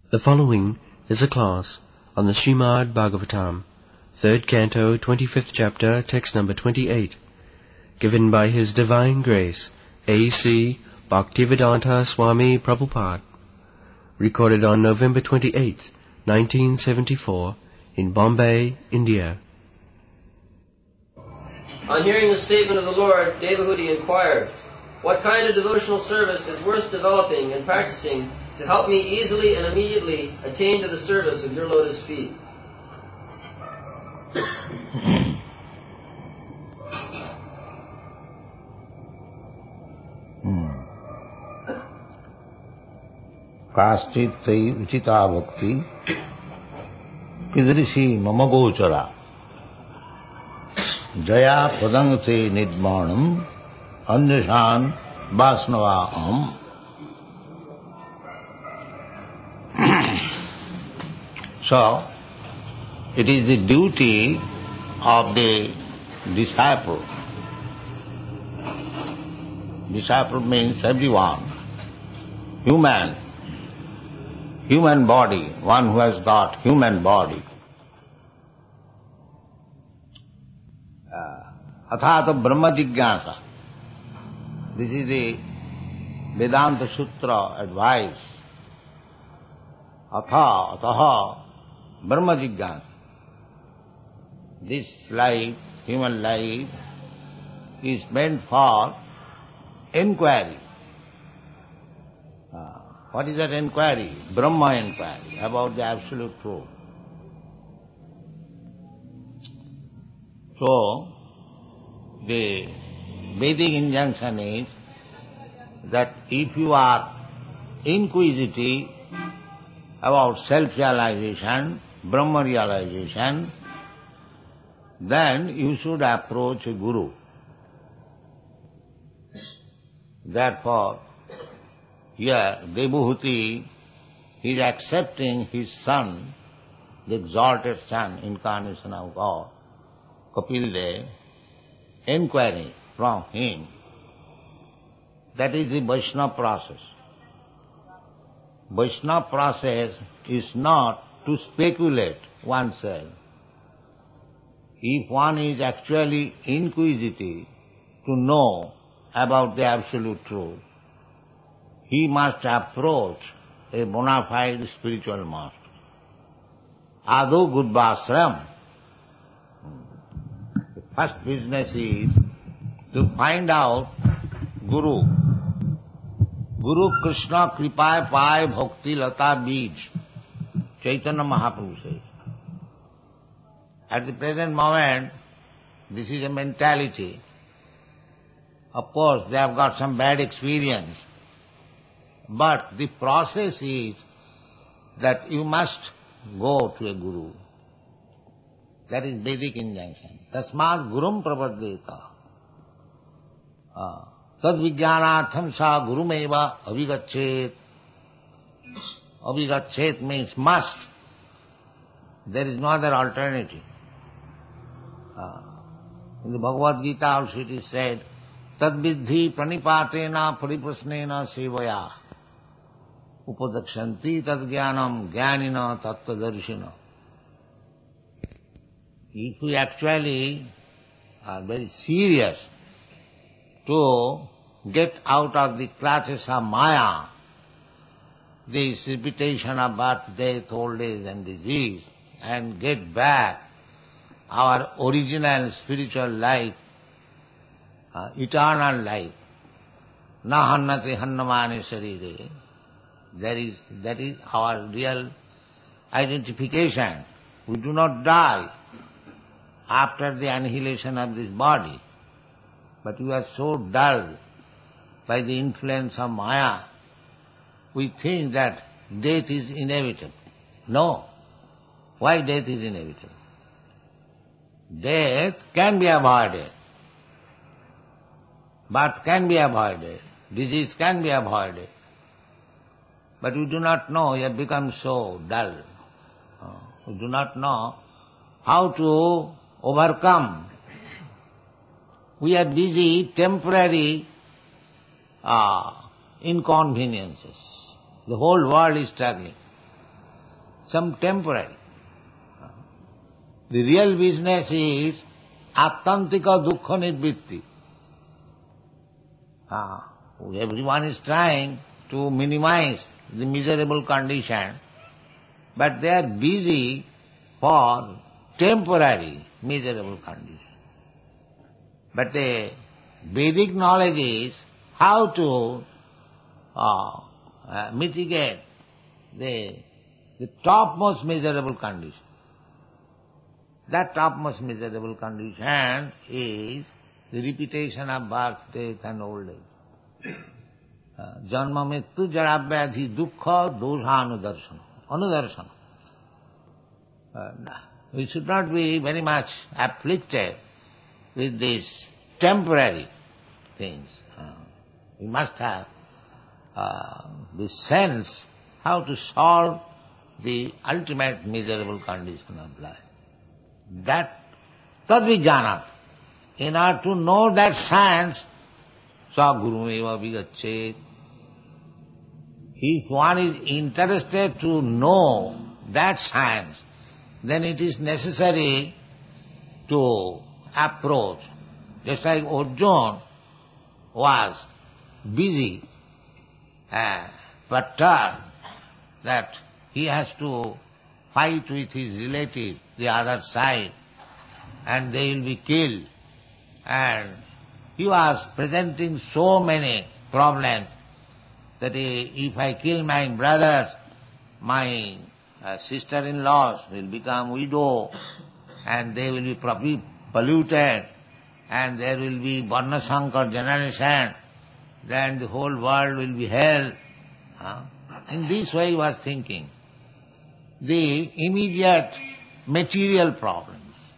The following is a class on the Srimad Bhagavatam, 3rd Canto, 25th Chapter, text number 28, given by His Divine Grace, A.C. Bhaktivedanta Swami Prabhupada, recorded on November 28, 1974, in Bombay, India. On hearing the statement of the Lord, Devahuti inquired, "What kind of devotional service is worth developing and practicing to help me easily and immediately attain to the service of your lotus feet?" काश्चित् तै Uchida भक्ति कीदृशी मम गोचरा जया पदं ते निर्माणम् अन्यशान् वासनवा अहम्. So, it is the duty of the disciple. Disciple means everyone, human body, one who has got human body. Athata Brahma Jigyasa. This is the Vedanta Sutra advice. Ataha Brahma Jigyasa. This life, human life, is meant for inquiry. What is that inquiry? Brahma inquiry about the absolute truth. So, the Vedic injunction is that if you are inquisitive about self-realization, Brahma realization, then you should approach a guru. Therefore, here Devahuti is accepting his son, the exalted son, incarnation of God, Kapildev, inquiring from him. That is the Vaishnava process. Vaishnava process is not to speculate oneself. If one is actually inquisitive to know about the absolute truth, he must approach a bona fide spiritual master. Ado Gurvashram. The first business is to find out Guru. Guru Krishna Kripaya Pai Bhakti Lata Bij. Chaitanya Mahaprabhu says. At the present moment, this is a mentality. Of course, they have got some bad experience. But the process is that you must go to a guru. That is Vedic injunction. Tasmat gurum prapaddeta. Tad vijnanatham sa gurumeva avigachet. Avigachet means must. There is no other alternative. In the Bhagavad Gita also it is said, Tad vidhi pranipatena pariprasnena sevaya. Upadakshanti tad jnanam jnanina tattvadarshina. If we actually are very serious to get out of the clutches of Maya, this repetition of birth, death, old age and disease, and get back our original spiritual life, eternal life, na hannati hannamane sarire, that is our real identification. We do not die after the annihilation of this body, but we are so dulled by the influence of Maya, we think that death is inevitable. No. Why death is inevitable? Death can be avoided. Birth can be avoided. Disease can be avoided. But we do not know, we have become so dull. We do not know how to overcome. We are busy temporary inconveniences. The whole world is struggling. some temporary. The real business is attantika dukkha nivritti. Everyone is trying to minimize the miserable condition, but they are busy for temporary miserable condition. But the Vedic knowledge is how to mitigate the topmost miserable condition. That topmost miserable condition is the repetition of birth, death and old age. Janma mrityu jara vyadhi dukkha dosha anudarshana. We should not be very much afflicted with these temporary things. We must have the sense how to solve the ultimate miserable condition of life. That tadvijnanat. In order to know that science, sa guru eva vigachet. If one is interested to know that science, then it is necessary to approach. Just like Arjuna was busy, perturbed that he has to fight with his relative, the other side, and they will be killed. And he was presenting so many problems that if I kill my brothers, my sister-in-laws will become widow, and they will be polluted, and there will be Varna Sankar generation, then the whole world will be hell. In this way he was thinking. The immediate material problems.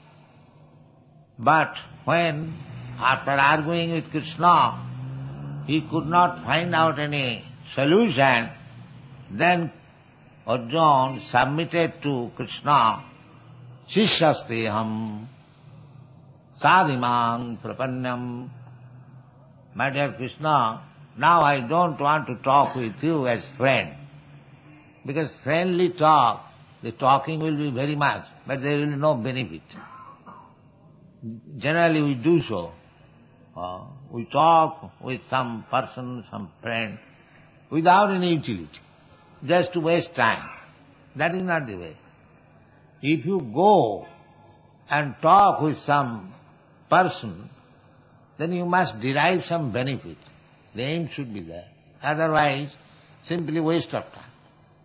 But when, after arguing with Krishna, he could not find out any solution, then Arjuna submitted to Krishna, Shishyasteham sadhimang prapannam. My dear Krishna, now I don't want to talk with you as friend, because friendly talk, the talking will be very much, but there will be no benefit. Generally we do so. We talk with some person, some friend, without any utility, just to waste time. That is not the way. If you go and talk with some person, then you must derive some benefit. The aim should be there. Otherwise, simply waste of time.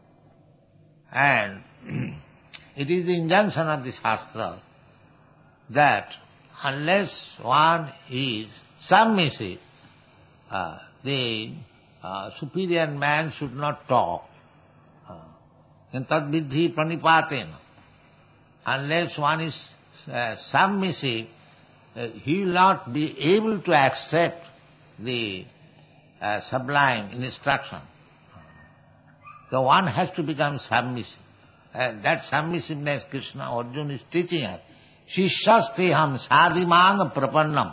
And it is the injunction of the Shastra that unless one is submissive, the superior man should not talk. And tadvidhi pranipatena. Unless one is submissive, he will not be able to accept the sublime instruction. So one has to become submissive. That submissiveness Krishna Arjuna is teaching us. Shishyasteham sadhimang prapannam.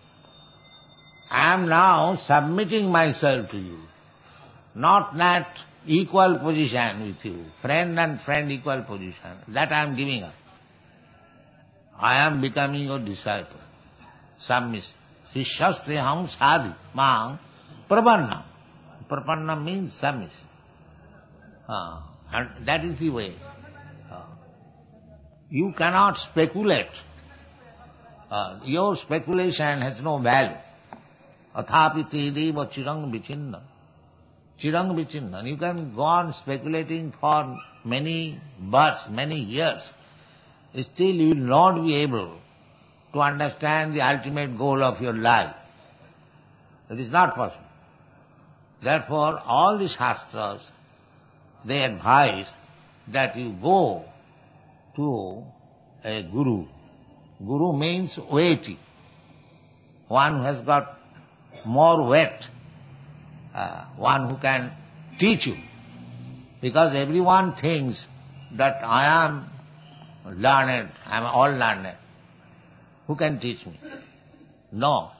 I am now submitting myself to you. Not that equal position with you. Friend and friend equal position. That I am giving up. I am becoming your disciple. Submissive. Shishyasteham sadhimang prapannam. Prapannam means submissive. And that is the way. You cannot speculate. Your speculation has no value. Athapiti deva chirang vichinna. Chirang vichinna. You can go on speculating for many births, many years. Still you will not be able to understand the ultimate goal of your life. It is not possible. Therefore, all the Shastras, they advise that you go to a guru. Guru means weighty. One who has got more weight. One who can teach you. Because everyone thinks that I am learned, I am all learned. Who can teach me? No.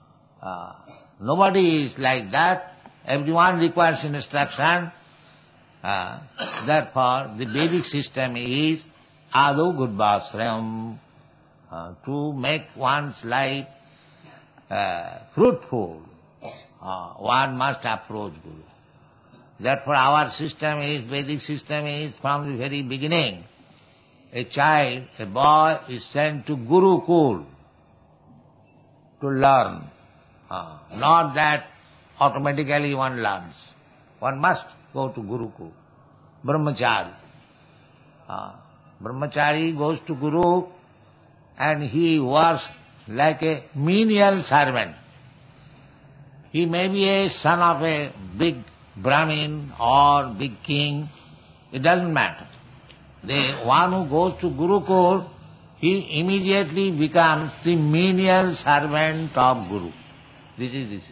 Nobody is like that. Everyone requires instruction. Therefore, the Vedic system is adu gudvasrayam, to make one's life fruitful. One must approach Guru. Therefore, our system is, Vedic system is, from the very beginning, a child, a boy is sent to Gurukul to learn. Not that automatically one learns. One must go to Gurukul. Brahmachari. Brahmachari goes to Guru and he works like a menial servant. He may be a son of a big Brahmin or big king. It doesn't matter. The one who goes to Gurukul, he immediately becomes the menial servant of Guru. This is the system.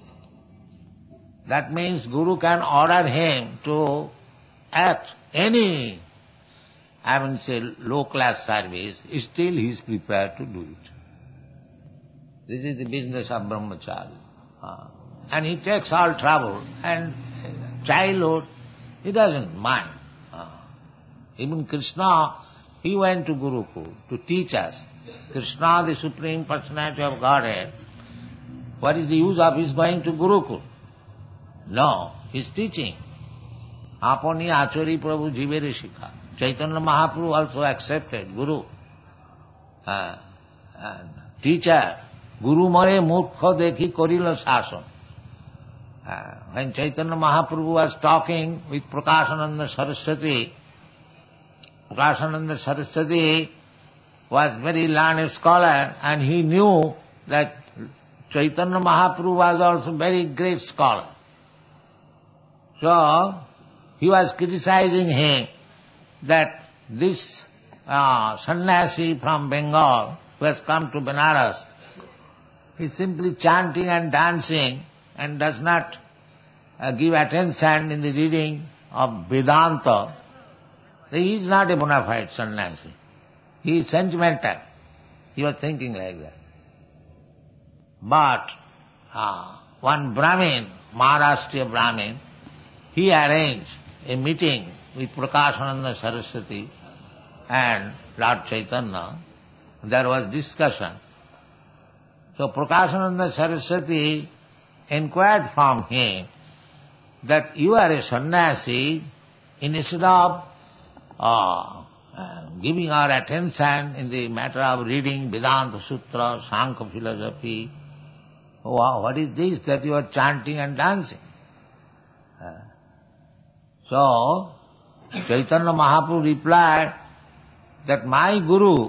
That means Guru can order him to act any, low-class service, still he is prepared to do it. This is the business of Brahmachari. And he takes all trouble, and childhood, he doesn't mind. Even Krishna, he went to Gurukul to teach us. Krishna, the Supreme Personality of Godhead, what is the use of his going to Gurukul? No, he's teaching. Apani Achari Prabhu Jivere Shikha. Chaitanya Mahaprabhu also accepted Guru. Teacher, Guru Mare Murkha Dekhi Korila Sasan. When Chaitanya Mahaprabhu was talking with Prakashananda Saraswati, Prakashananda Saraswati was very learned scholar and he knew that Chaitanya Mahaprabhu was also very great scholar. So, he was criticizing him that this sannyasi from Bengal who has come to Benares is simply chanting and dancing and does not give attention in the reading of Vedanta. He is not a bona fide sannyasi. He is sentimental. He was thinking like that. But one Brahmin, Maharashtriya Brahmin, he arranged a meeting with Prakashananda Saraswati and Lord Chaitanya. There was discussion. So Prakashananda Saraswati inquired from him that you are a sannyasi, instead of giving our attention in the matter of reading Vedanta Sutra, Sankhya philosophy, what is this that you are chanting and dancing? So, Chaitanya Mahaprabhu replied that my Guru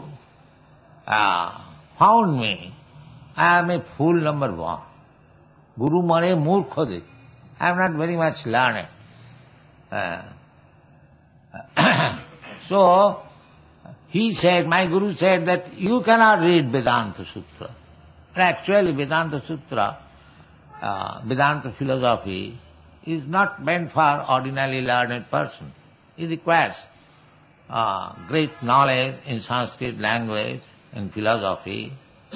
found me. I am a fool number one. Guru Mare Murkha Dekhi. I am not very much learned. So, he said, my Guru said that you cannot read Vedanta Sutra. And actually Vedanta Sutra, Vedanta philosophy, is not meant for ordinarily learned person. It requires great knowledge in Sanskrit language and philosophy.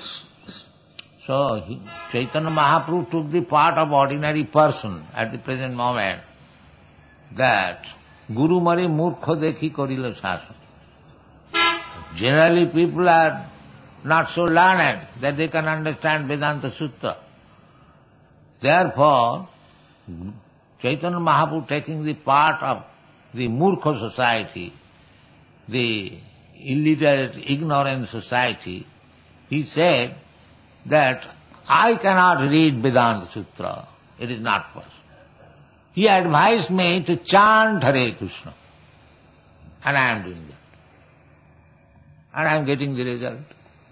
So Chaitanya Mahaprabhu took the part of ordinary person at the present moment, that Guru Mare Murkha Dekhi Korila Sasa. Generally people are not so learned that they can understand Vedanta Sutra. Therefore, Chaitanya Mahaprabhu taking the part of the Murkha society, the illiterate, ignorant society, he said that I cannot read Vedanta Sutra. It is not possible. He advised me to chant Hare Krishna. And I am doing that. And I am getting the result.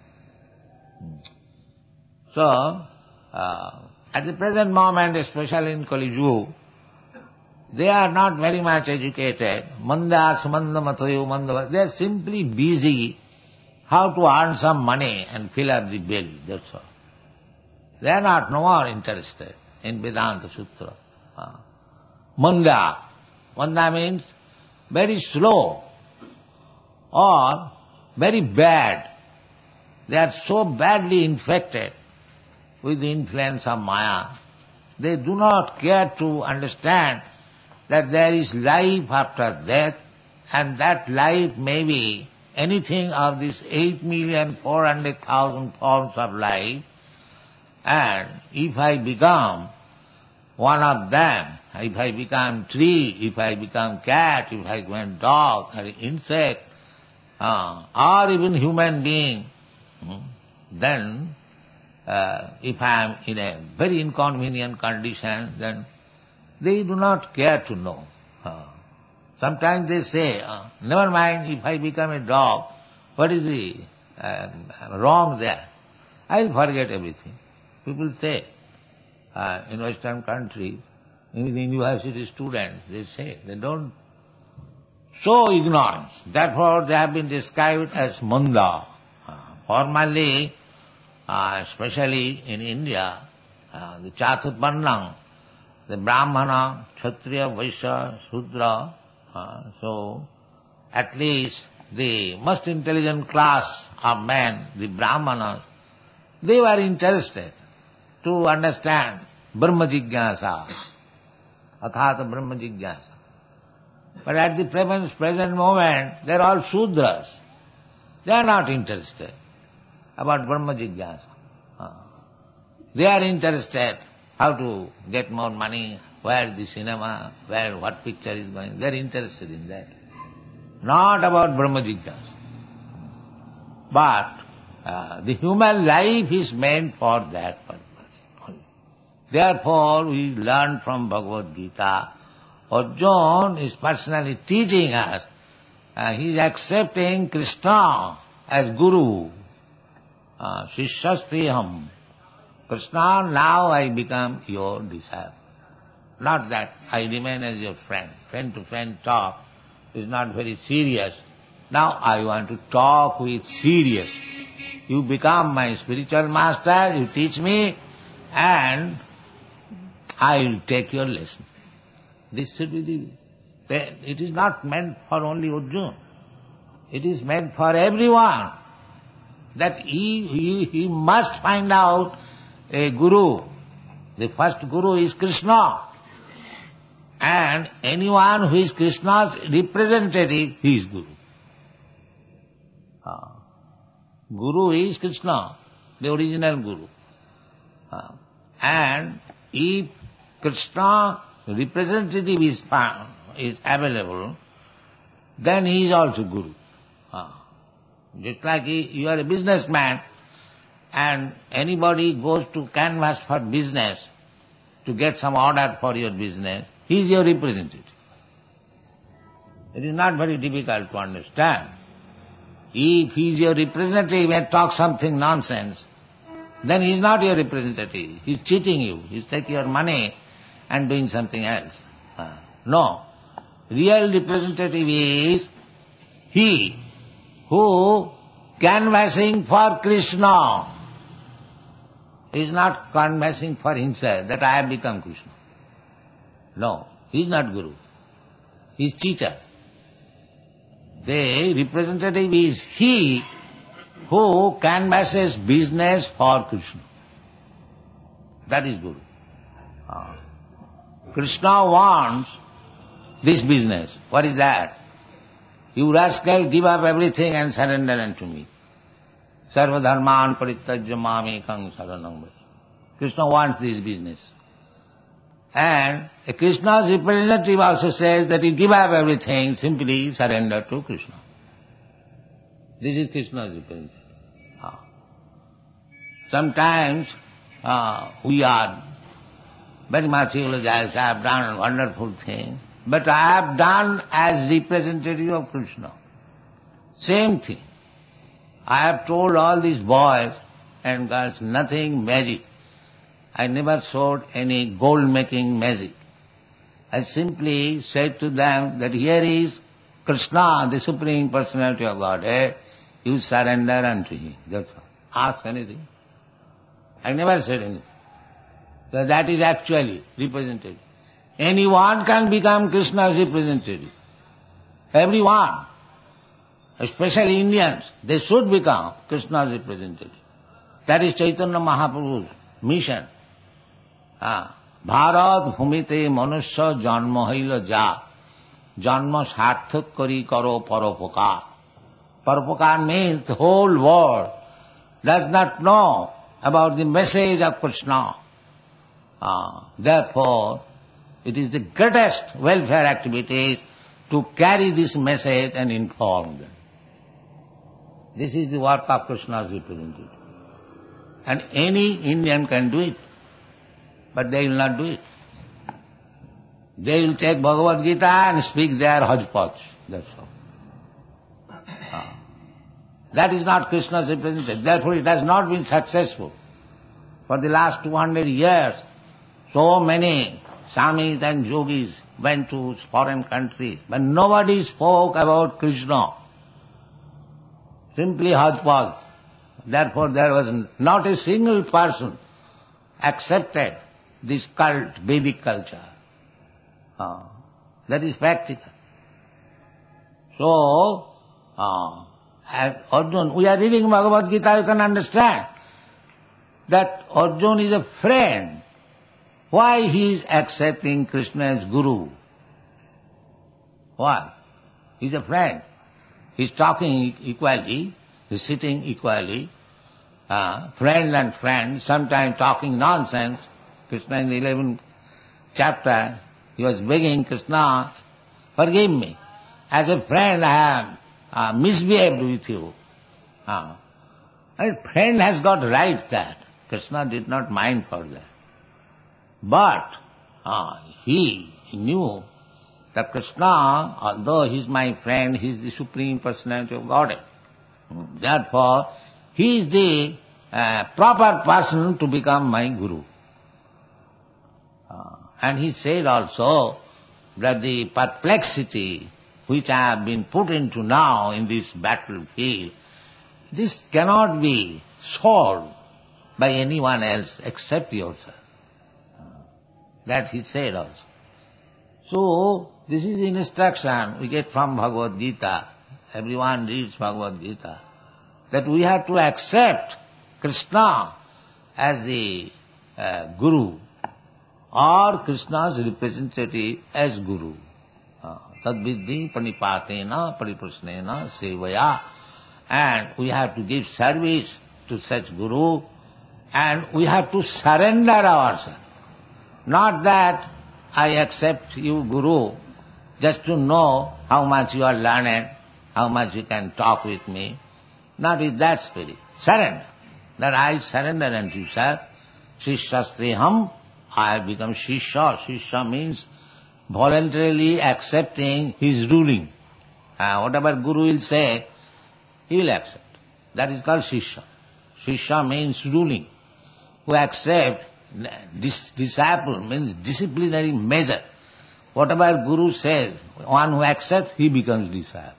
So, at the present moment, especially in Kali Yuga, they are not very much educated. Mandas, mandamatayo, mandava. They are simply busy how to earn some money and fill up the belly, that's all. They are not no more interested in Vedanta Sutra. Manda. Manda means very slow or very bad. They are so badly infected with the influence of Maya. They do not care to understand that there is life after death, and that life may be anything of these 8,400,000 forms of life, and if I become one of them, if I become tree, if I become cat, if I become dog or insect, or even human being, then if I am in a very inconvenient condition, then they do not care to know. Sometimes they say, never mind if I become a dog, what is the wrong there? I'll forget everything. People say, in Western countries, in the university students, they say, they don't show ignorance. Therefore they have been described as manda. Formerly, especially in India, the Chaturvarnam, the Brahmana, Kshatriya, Vaishya, Shudra, so at least the most intelligent class of men, the Brahmanas, they were interested to understand Brahma Jigyasa, Athata Brahma Jigyasa. But at the present moment, they are all Shudras. They are not interested about Brahma Jigyasa. They are interested how to get more money, where the cinema, what picture is going. They are interested in that. Not about Brahma Jigyasa. But the human life is meant for that purpose. Therefore, we learn from Bhagavad Gita, Arjuna is personally teaching us, he is accepting Krishna as Guru. Shishyastiham. Krishna, now I become your disciple. Not that I remain as your friend. Friend to friend talk is not very serious. Now I want to talk with serious. You become my spiritual master, you teach me, and I will take your lesson. This should be it is not meant for only Arjuna. It is meant for everyone. That he must find out a guru. The first guru is Krishna. And anyone who is Krishna's representative, he is guru. Guru is Krishna, the original guru. And if Krishna representative is available, then he is also guru. Just like you are a businessman and anybody goes to canvass for business to get some order for your business, he is your representative. It is not very difficult to understand. If he is your representative and talks something nonsense, then he is not your representative. He is cheating you. He is taking your money and doing something else. No. Real representative is he who canvassing for Krishna. He is not canvassing for himself, that I have become Krishna. No, he is not Guru. He is cheater. The representative is he who canvasses business for Krishna. That is Guru. Krishna wants this business. What is that? You rascal, give up everything and surrender unto me. Sarva dharman parittajya mamekam saranam bhaja. Krishna wants this business. And Krishna's representative also says that you give up everything, simply surrender to Krishna. This is Krishna's representative. Sometimes we are very much eulogized, I have done a wonderful thing, but I have done as representative of Krishna. Same thing. I have told all these boys and girls nothing magic. I never showed any gold-making magic. I simply said to them that here is Krishna, the Supreme Personality of Godhead. You surrender unto Him. That's all. Ask anything. I never said anything. So that is actually representative. Anyone can become Krishna's representative. Everyone. Especially Indians, they should become Krishna's representative. That is Chaitanya Mahaprabhu's mission. Bharat bhumite manusya janma haila ja, janma sarthak kari karo paropakar. Paropakar means the whole world does not know about the message of Krishna. Therefore, it is the greatest welfare activity to carry this message and inform them. This is the work of Krishna's representative. And any Indian can do it, but they will not do it. They will take Bhagavad Gita and speak their hodgepodge. That's all. That is not Krishna's representative. Therefore it has not been successful. For the last 200 years, so many Swamis and yogis went to foreign countries, but nobody spoke about Krishna. Simply hodgepodge. Therefore there was not a single person accepted this cult, Vedic culture. That is practical. So, Arjuna, we are reading Bhagavad Gita, you can understand that Arjuna is a friend. Why he is accepting Krishna as Guru? Why? He is a friend. He is talking equally, he is sitting equally, friend and friend, sometimes talking nonsense. Krishna in the 11th chapter, he was begging Krishna, forgive me. As a friend I have misbehaved with you. And friend has got right that. Krishna did not mind for that. But he knew that Krishna, although he is my friend, he is the Supreme Personality of Godhead. Therefore, he is the proper person to become my Guru. And he said also that the perplexity which I have been put into now in this battlefield, this cannot be solved by anyone else except yourself. That he said also. So, this is instruction we get from Bhagavad Gita. Everyone reads Bhagavad Gita. That we have to accept Krishna as the Guru or Krishna's representative as Guru. Tadviddhi panipatena pariprasnena sevaya. And we have to give service to such Guru and we have to surrender ourselves. Not that I accept you Guru just to know how much you are learned, how much you can talk with me. Not with that spirit. Surrender. That I surrender unto you, sir. Shishyastriham, I have become Shishya. Shishya means voluntarily accepting his ruling. Whatever Guru will say, he will accept. That is called Shishya. Shishya means ruling. Who accept, disciple means disciplinary measure. Whatever Guru says, one who accepts, he becomes disciple.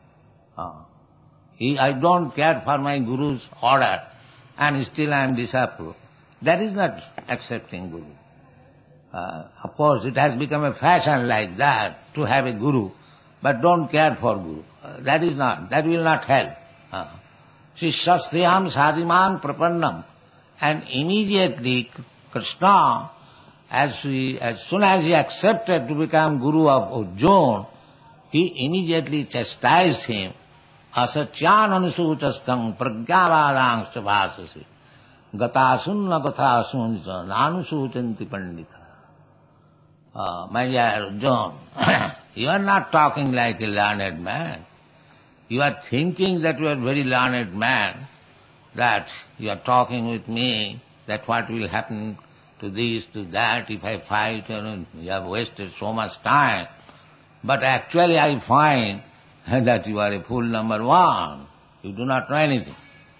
I don't care for my Guru's order and still I am disciple. That is not accepting Guru. Of course, it has become a fashion like that to have a Guru, but don't care for Guru. That will not help. Shishyastriham sadhimam prapannam. And immediately Krishna, as soon as he accepted to become Guru of Arjuna, he immediately chastised him. Asatyan anusuchastang pragyavadangscha bhasasi. Gatasunna gathasuncha nanusuchanti pandita. My dear Arjuna, you are not talking like a learned man. You are thinking that you are a very learned man, that you are talking with me, that what will happen to this, to that, if I fight, you have wasted so much time. But actually I find that you are a fool number one. You do not know anything.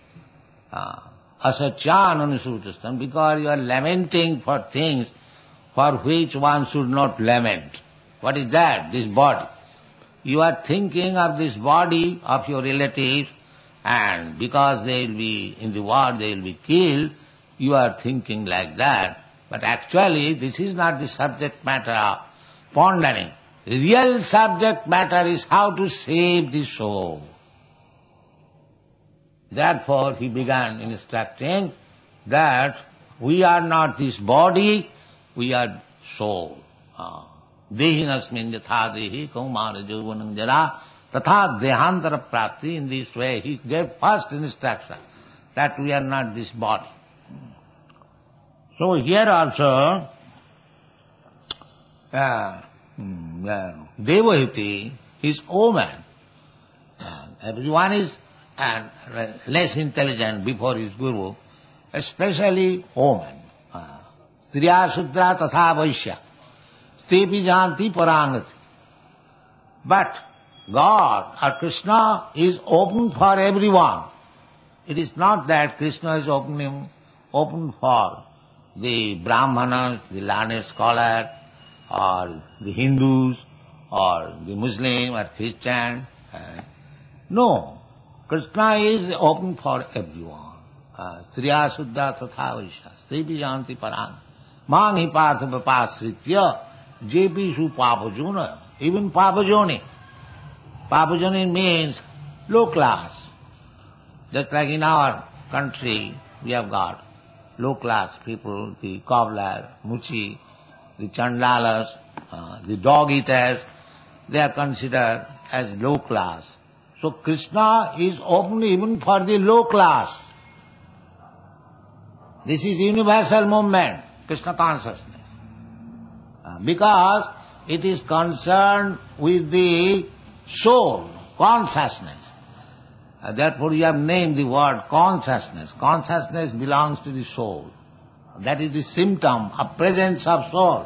Asatyan anusutastam, because you are lamenting for things for which one should not lament. What is that? This body. You are thinking of this body of your relatives, and because they will be in the war, they will be killed, you are thinking like that. But actually, this is not the subject matter of pondering. The real subject matter is how to save the soul. Therefore, he began instructing that we are not this body, we are soul. Dehinasmin yatha dehi kaumara jauvanam jara tatha dehantara prapti. In this way he gave first instruction that we are not this body. So here also Devahiti is woman. Everyone is less intelligent before his guru, especially woman. Striya Shudra Tatha Vaishya Stepi Janti Parangati. But God or Krishna is open for everyone. It is not that Krishna is open for the Brahmanas, the learned scholar, or the Hindus, or the Muslim or Christian. No, Krishna is open for everyone. Striya Suddha Tatha Vaishya Stepi Janti Parangati. Manghi Patha Vapasritya Jepishu Papajuna. Even Papajoni. Papajoni means low class. Just like in our country, we have got low class people, the cobbler, muchi, the chandalas, the dog eaters, they are considered as low class. So Krishna is open even for the low class. This is universal movement, Krishna consciousness. Because it is concerned with the soul, consciousness. Therefore you have named the word consciousness. Consciousness belongs to the soul. That is the symptom of presence of soul.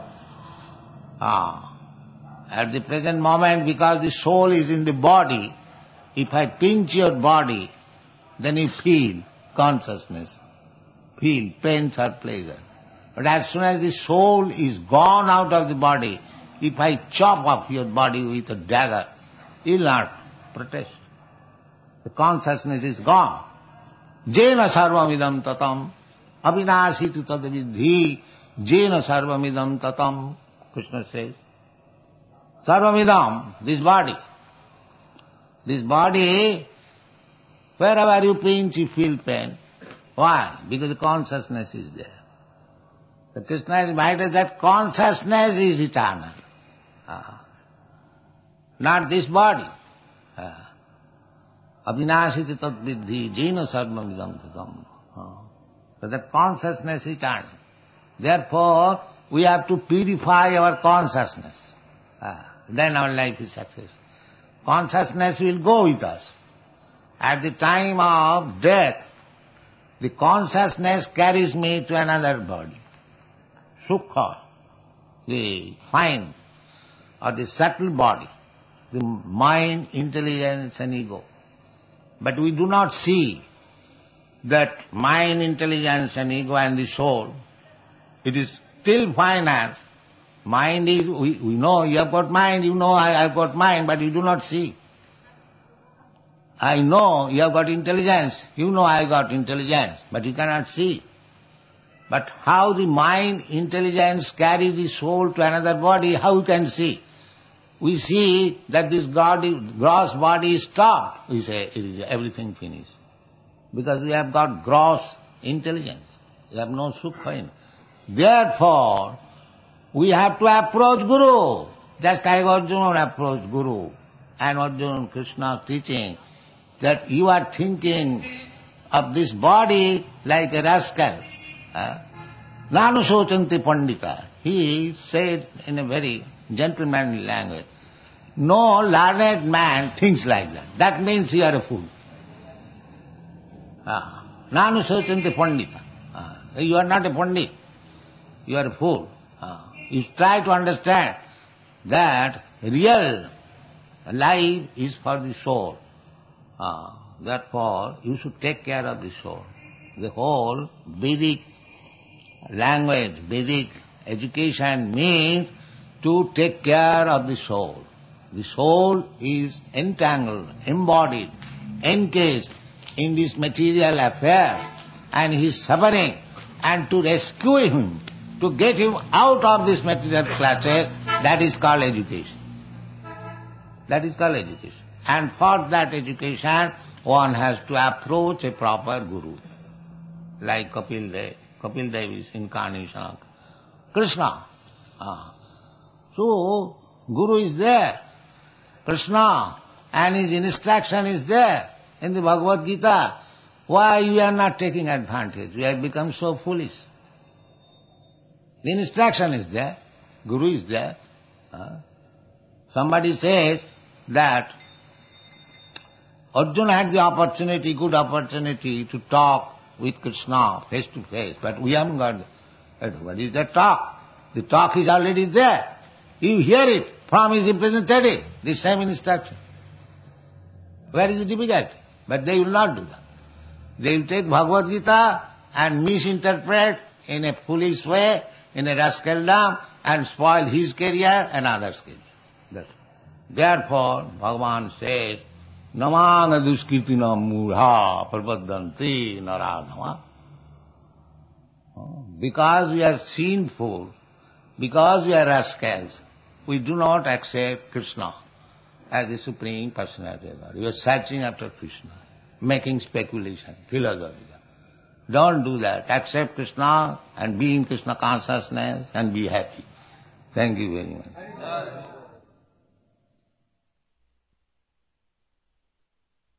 At the present moment, because the soul is in the body, if I pinch your body, then you feel consciousness, feel pains or pleasure. But as soon as the soul is gone out of the body, if I chop off your body with a dagger, you will not protest. The consciousness is gone. Jena sarvamidam tatam avinashitu tadvidhi jena sarvamidam tatam. Krishna says, sarvamidam, this body. This body, wherever you pinch, you feel pain. Why? Because the consciousness is there. The Krishna is invited that consciousness is eternal. Not this body. Avinashiti tadvidhi jena sarvamidam tatam. So that consciousness is eternal. Therefore, we have to purify our consciousness. Then our life is successful. Consciousness will go with us. At the time of death, the consciousness carries me to another body. Sukha, the fine or the subtle body, the mind, intelligence and ego. But we do not see that mind, intelligence and ego and the soul. It is still finer. Mind is, we know you have got mind, you know I have got mind, but you do not see. I know you have got intelligence, you know I have got intelligence, but you cannot see. But how the mind, intelligence carry the soul to another body, how you can see? We see that this gross body is stopped. We say it is everything finished. Because we have got gross intelligence. We have no sukha in it. Therefore, we have to approach Guru. Just like Arjuna approached Guru. And Arjuna, Krishna teaching that you are thinking of this body like a rascal. Nanu sochanti pandita. He said in a very gentlemanly language, no learned man thinks like that. That means you are a fool. Nanu sochanti pandita. You are not a pandit. You are a fool. You try to understand that real life is for the soul. Therefore, you should take care of the soul. The whole Vedic language, Vedic education means to take care of the soul. The soul is entangled, embodied, encased in this material affair, and he is suffering. And to rescue him, to get him out of this material clutches, that is called education. That is called education. And for that education, one has to approach a proper guru, like Kapil Dev. Kapil Dev is incarnation of Krishna. So, Guru is there, Krishna, and his instruction is there in the Bhagavad Gita. Why you are not taking advantage? We have become so foolish. The instruction is there, Guru is there. Somebody says that Arjuna had the opportunity, good opportunity to talk with Krishna face to face, but we haven't got that. What is that talk? The talk is already there. You hear it from his representative, the same instruction. Where is the difficulty? But they will not do that. They will take Bhagavad Gita and misinterpret in a foolish way, in a rascaldom, and spoil his career and others' career. Therefore, Bhagavan says, Namanga duskirtina mudha prabhadanti naradhama. Because we are sinful, because we are rascals, we do not accept Krishna as the Supreme Personality of God. We are searching after Krishna, making speculation, philosophy. Don't do that. Accept Krishna and be in Krishna consciousness and be happy. Thank you very much.